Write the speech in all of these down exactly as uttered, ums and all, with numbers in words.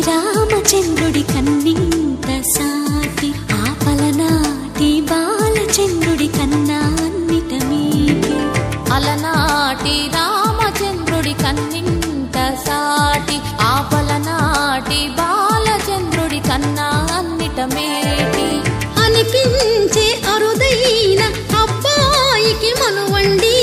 రామచంద్రుడి కన్నింత సాటి ఆపలనాటి బాలచంద్రుడి కన్నా అన్నిట మీటి అలనాటి రామచంద్రుడి కన్నింత సాటి ఆపలనాటి బాలచంద్రుడి కన్నా అన్నిట మేటి అనిపించే అరుదైన అబ్బాయికి మనువండి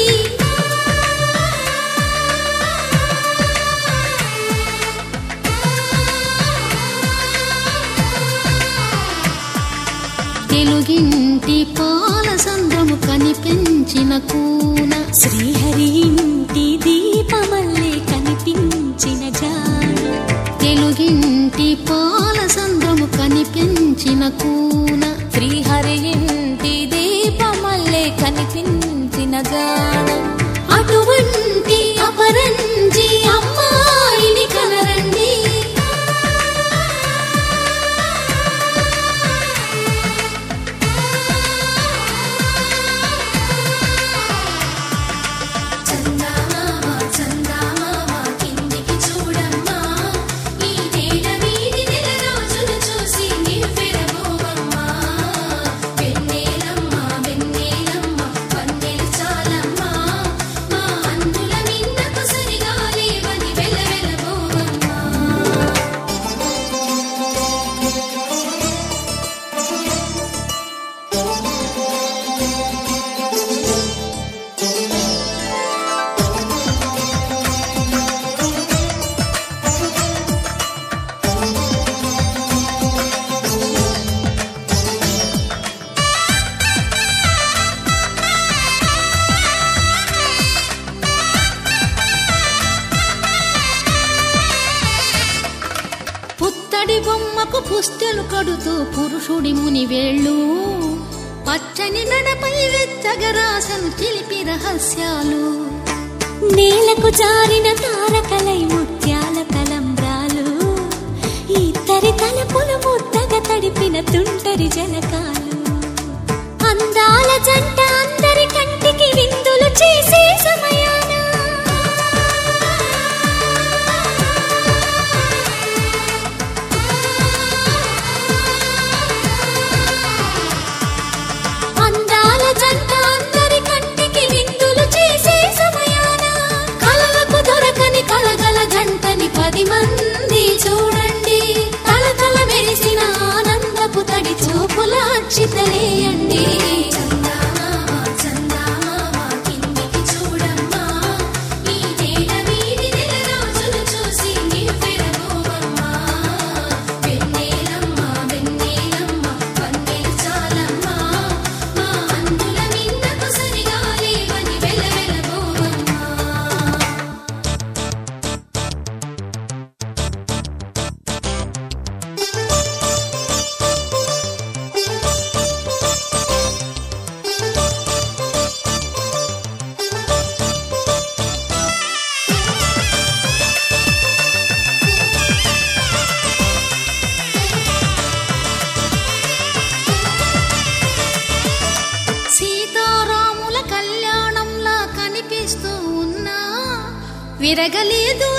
తెలుగింటి పాలసంద్రము కనిపించిన కూన శ్రీహరి ఇంటి దీపమల్లే కనిపించిన జాన తెలుగింటి పాలసంద్రము కనిపించిన కూన శ్రీహరి ఇంటి దీపమల్లే కనిపించిన జాన అటువంటి అపరంజి అమ్మాయిని కనరండి పుత్తడి బొమ్మకు పుస్తెలు కడుతూ పురుషుడి ముని వేళ్ళు పచ్చని నడపై వెచ్చగరాసను చిలిపి రహస్యాలు నేలకు జారిన తారకలై ముత్యాల తలంబ్రాలు ఇద్దరి తలపులు ముద్దగా తడిపిన తుంటరి జలకాలు అందాల జంట అందరి కంటికి విందులు చేసే సమయాన అందాల జంట అందరి కంటికి విందులు చేసే సమయాన కలలకు దొరకని కలగల జంటని పది మంది చూడండి తలతల మెరిసిన ఆనందపు తడి చూపుల అక్షితలేయండి సీతారాముల కళ్యాణంలా కనిపిస్తూ ఉన్నా విరగలేదు